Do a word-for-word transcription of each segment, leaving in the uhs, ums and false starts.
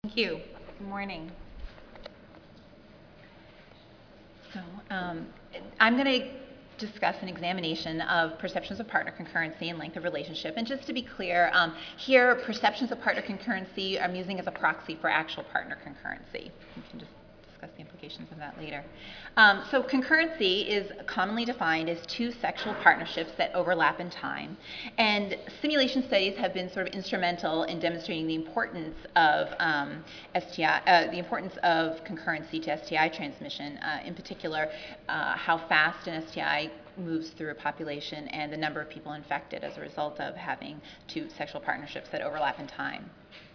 Thank you. Good morning. So um, I'm going to discuss an examination of perceptions of partner concurrency and length of relationship. And just to be clear, um, here perceptions of partner concurrency I'm using as a proxy for actual partner concurrency. We can just discuss the implications of that later. Um, so concurrency is commonly defined as two sexual partnerships that overlap in time. And simulation studies have been sort of instrumental in demonstrating the importance of um, S T I, uh, the importance of concurrency to S T I transmission, uh, in particular, uh, how fast an S T I moves through a population and the number of people infected as a result of having two sexual partnerships that overlap in time.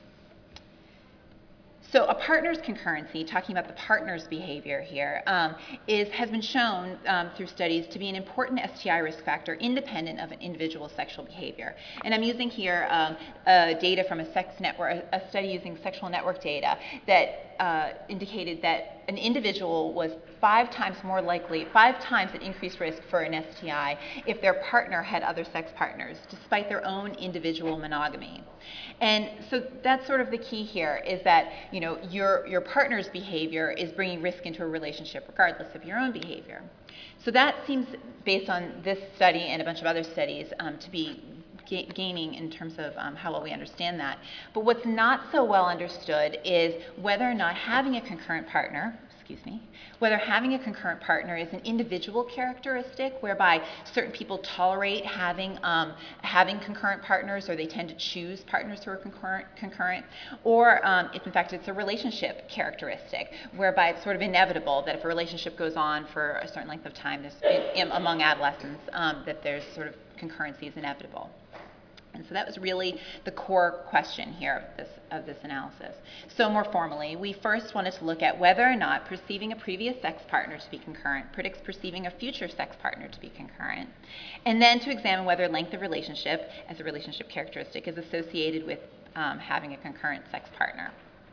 So a partner's concurrency, talking about the partner's behavior here, um, is, has been shown um, through studies to be an important S T I risk factor independent of an individual's sexual behavior. And I'm using here um, uh, data from a sex network, a study using sexual network data that uh, indicated that an individual was five times more likely, five times an increased risk for an S T I if their partner had other sex partners, despite their own individual monogamy. And so that's sort of the key here, is that you know your your partner's behavior is bringing risk into a relationship regardless of your own behavior. So that seems, based on this study and a bunch of other studies, um, to be gaining in terms of um, how well we understand that. But what's not so well understood is whether or not having a concurrent partner, excuse me, whether having a concurrent partner is an individual characteristic whereby certain people tolerate having um, having concurrent partners, or they tend to choose partners who are concurrent, concurrent or um, if in fact it's a relationship characteristic whereby it's sort of inevitable that if a relationship goes on for a certain length of time, there's, in, among adolescents, um, that there's sort of concurrency is inevitable. And so that was really the core question here of this, of this analysis. So more formally, we first wanted to look at whether or not perceiving a previous sex partner to be concurrent predicts perceiving a future sex partner to be concurrent, and then to examine whether length of relationship as a relationship characteristic is associated with um, having a concurrent sex partner.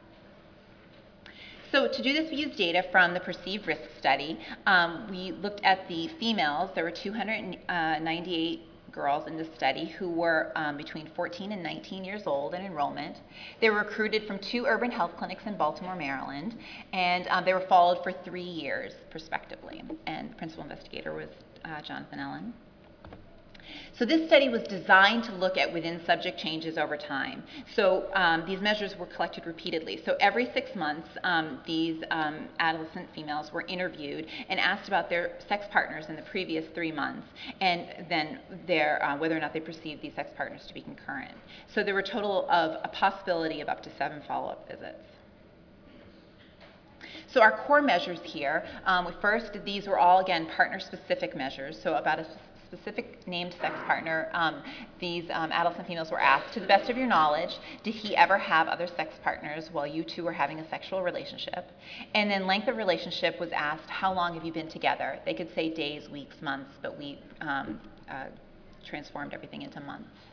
So to do this, we used data from the perceived risk study. Um, we looked at the females. There were two hundred ninety-eight girls in this study who were um, between fourteen and nineteen years old in enrollment. They were recruited from two urban health clinics in Baltimore, Maryland, and um, they were followed for three years, prospectively. And the principal investigator was uh, Jonathan Ellen. So this study was designed to look at within subject changes over time. So um, these measures were collected repeatedly. So every six months, um, these um, adolescent females were interviewed and asked about their sex partners in the previous three months, and then their, uh, whether or not they perceived these sex partners to be concurrent. So there were a total of a possibility of up to seven follow-up visits. So our core measures here, um, first, these were all, again, partner-specific measures. So about a specific named sex partner, um, these um, adolescent females were asked, to the best of your knowledge, did he ever have other sex partners while you two were having a sexual relationship? And then length of relationship was asked, how long have you been together? They could say days, weeks, months, but we um, uh, transformed everything into months.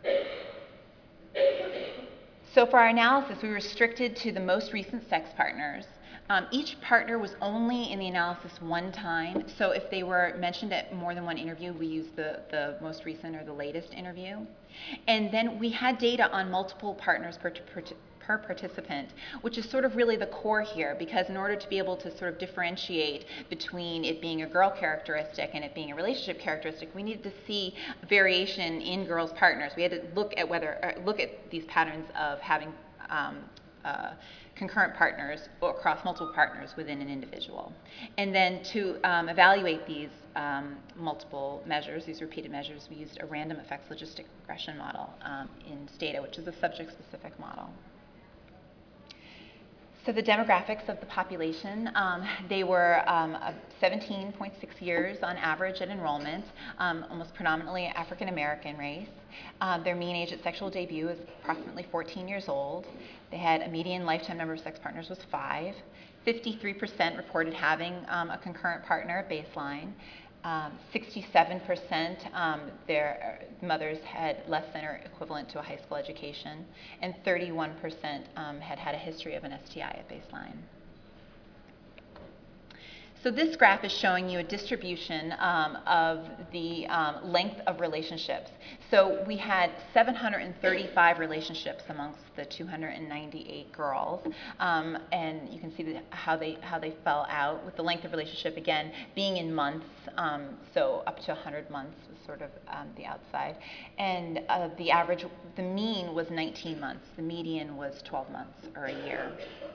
So for our analysis, we restricted to the most recent sex partners. Um, each partner was only in the analysis one time. So if they were mentioned at more than one interview, we used the, the most recent or the latest interview. And then we had data on multiple partners per, per, per participant, which is sort of really the core here, because in order to be able to sort of differentiate between it being a girl characteristic and it being a relationship characteristic, we needed to see variation in girls' partners. We had to look at whether, uh, look at these patterns of having um, uh, concurrent partners across multiple partners within an individual. And then to um, evaluate these um, multiple measures, these repeated measures, we used a random effects logistic regression model um, in STATA, which is a subject-specific model. So the demographics of the population, um, they were um, seventeen point six years on average at enrollment, um, almost predominantly African American race. Um, their mean age at sexual debut is approximately fourteen years old. They had a median lifetime number of sex partners was five. fifty-three percent reported having um, a concurrent partner at baseline. Um, sixty-seven percent um, their mothers had less than or equivalent to a high school education, and thirty-one percent um, had had a history of an S T I at baseline. So this graph is showing you a distribution um, of the um, length of relationships. So we had seven hundred thirty-five relationships amongst the two hundred ninety-eight girls, um, and you can see the, how they how they fell out with the length of relationship again being in months. Um, so up to one hundred months was sort of um, the outside, and uh, the average, the mean was nineteen months. The median was twelve months or a year.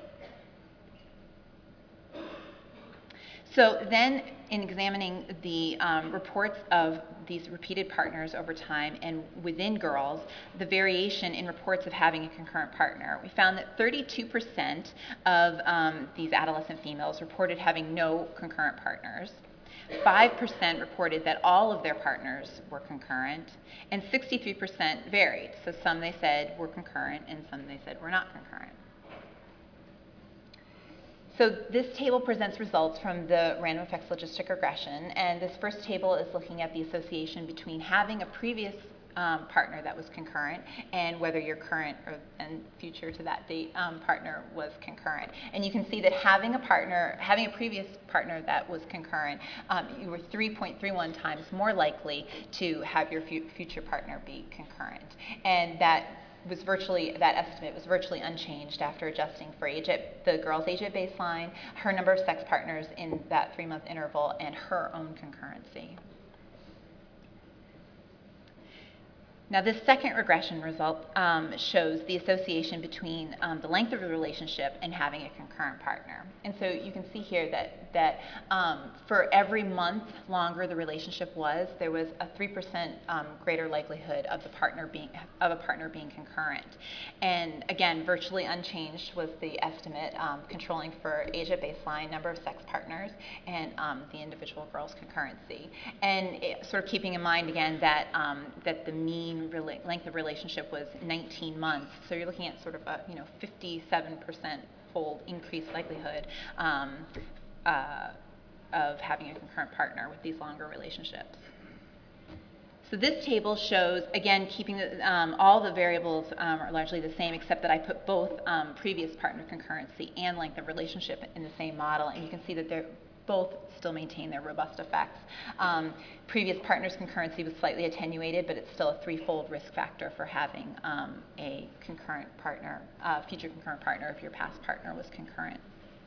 So then, in examining the um, reports of these repeated partners over time and within girls, the variation in reports of having a concurrent partner, we found that thirty-two percent of um, these adolescent females reported having no concurrent partners. five percent reported that all of their partners were concurrent, and sixty-three percent varied. So some they said were concurrent, and some they said were not concurrent. So this table presents results from the random effects logistic regression, and this first table is looking at the association between having a previous um, partner that was concurrent and whether your current or and future to that date um, partner was concurrent. And you can see that having a partner, having a previous partner that was concurrent, um, you were three point three one times more likely to have your fu future partner be concurrent, and that was virtually, that estimate was virtually unchanged after adjusting for age at the girl's age at baseline, her number of sex partners in that three-month interval, and her own concurrency. Now, this second regression result um, shows the association between um, the length of the relationship and having a concurrent partner. And so you can see here that, that um, for every month longer the relationship was, there was a three percent um, greater likelihood of the partner being, of a partner being concurrent. And again, virtually unchanged was the estimate, um, controlling for age at baseline, number of sex partners, and um, the individual girl's concurrency. And it, sort of keeping in mind again that, um, that the mean length of relationship was nineteen months. So you're looking at sort of a you know fifty-seven percent fold increased likelihood um, uh, of having a concurrent partner with these longer relationships. So this table shows, again, keeping the, um, all the variables um, are largely the same, except that I put both um, previous partner concurrency and length of relationship in the same model, and you can see that they're both still maintain their robust effects. Um, previous partners' concurrency was slightly attenuated, but it's still a threefold risk factor for having um, a concurrent partner, uh, future concurrent partner if your past partner was concurrent.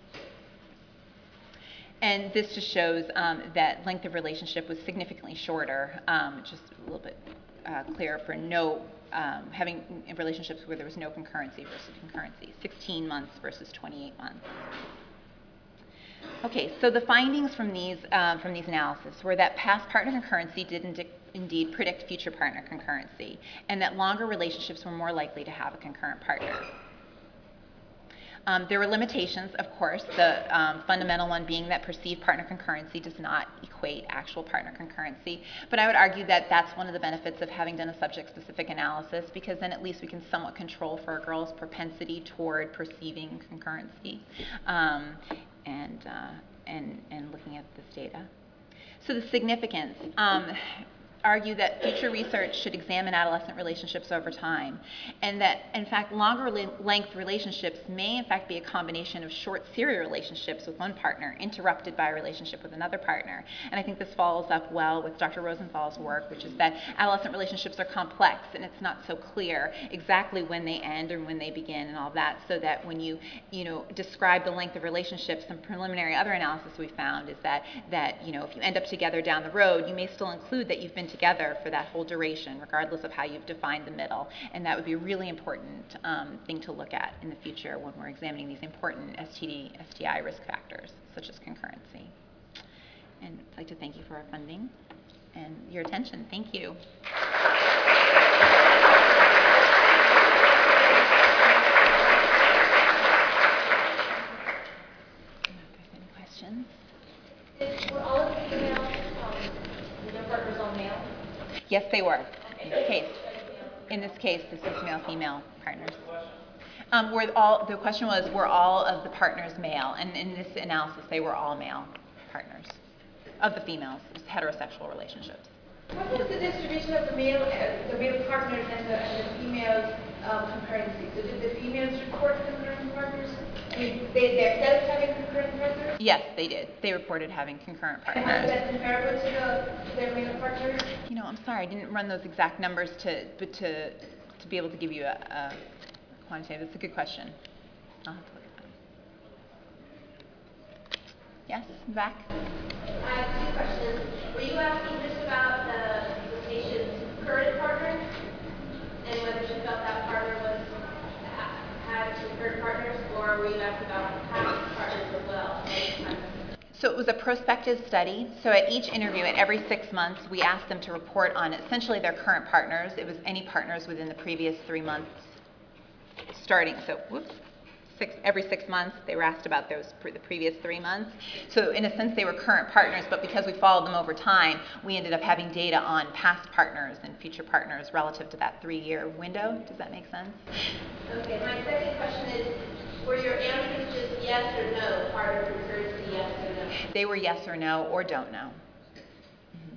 And this just shows um, that length of relationship was significantly shorter, um, just a little bit uh, clearer for no, um, having relationships where there was no concurrency versus concurrency, sixteen months versus twenty-eight months. Okay, so the findings from these, um, from these analyses were that past partner concurrency did ind indeed predict future partner concurrency, and that longer relationships were more likely to have a concurrent partner. Um, there were limitations, of course, the um, fundamental one being that perceived partner concurrency does not equate actual partner concurrency, but I would argue that that's one of the benefits of having done a subject-specific analysis, because then at least we can somewhat control for a girl's propensity toward perceiving concurrency. Um, And, uh, and, and looking at this data. So the significance, um, argue that future research should examine adolescent relationships over time, and that, in fact, longer length relationships may, in fact, be a combination of short serial relationships with one partner interrupted by a relationship with another partner. And I think this follows up well with Doctor Rosenthal's work, which is that adolescent relationships are complex, and it's not so clear exactly when they end or when they begin and all that, so that when you, you know, describe the length of relationships, some preliminary other analysis we found is that, that, you know, if you end up together down the road, you may still include that you've been together for that whole duration, regardless of how you've defined the middle. And that would be a really important um, thing to look at in the future when we're examining these important S T D, S T I risk factors, such as concurrency. And I'd like to thank you for our funding and your attention. Thank you. If there's any questions. Were all of the females, um, their partners all male? Yes, they were. In this case, in this case, this is male-female partners. Um, were all the question was, were all of the partners male? And in this analysis, they were all male partners of the females, just heterosexual relationships. What was the distribution of the male, uh, the male partners and the, and the females' um, concurrency? So did the females report concurrent partners? I mean, they themselves having concurrent partners? Yes, they did. They reported having concurrent And was partners. that comparable to, the, to their male partners? You know, I'm sorry, I didn't run those exact numbers to, but to, to be able to give you a, a quantitative. That's a good question. I'll have to look at that. Yes, back? I have two questions. Were you asking just about the, the patient's current partner and whether she felt that partner was had concurrent partners, or were you asking about past partners as well? So it was a prospective study. So at each interview, at every six months, we asked them to report on essentially their current partners. It was any partners within the previous three months starting. So whoops. Six, every six months, they were asked about those pre, the previous three months. So in a sense, they were current partners, but because we followed them over time, we ended up having data on past partners and future partners relative to that three-year window. Does that make sense? Okay, my second question is, were your answers just yes or no, partner concurrency, yes or no? They were yes or no, or don't know. Mm-hmm.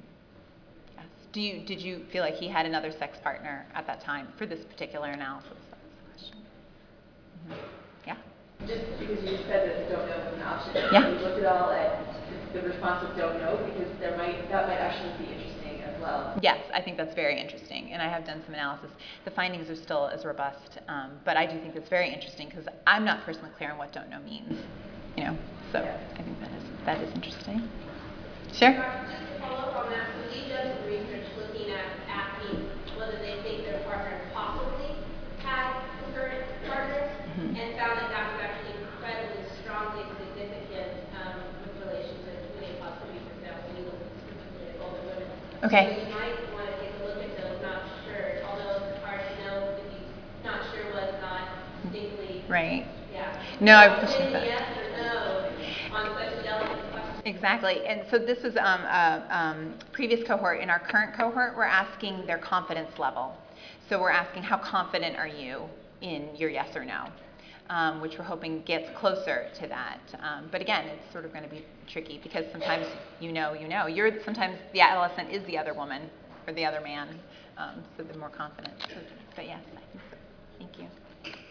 Yes. Do you, did you feel like he had another sex partner at that time for this particular analysis? That was the question. Mm-hmm. Yeah? Just because you said that don't know was an option, yeah. we looked at all at the response of don't know, because there might that might actually be interesting as well. Yes, I think that's very interesting, and I have done some analysis. The findings are still as robust, um, but I do think that's very interesting because I'm not personally clear on what don't know means, you know. So yeah. I think that is that is interesting. Sure. Just to follow up on that, so we've done some research looking at asking whether they think their partner possibly had concurrent partners, mm-hmm. and found that that was actually incredibly strongly significant um, with relation to who they possibly be for male, so you look specifically at older women. Okay. So you might want to take a look at those, not sure, although it's hard to know if you not sure was not distinctly. Right. Yeah. No, I appreciate that. Yes or no on such a delicate question. Exactly, and so this was um, a um, previous cohort. In our current cohort, we're asking their confidence level. So we're asking how confident are you in your yes or no, um, which we're hoping gets closer to that. Um, but again, it's sort of going to be tricky because sometimes you know, you know. You're sometimes the adolescent is the other woman or the other man, um, so they're more confident. So, but yes, I think so. Thank you.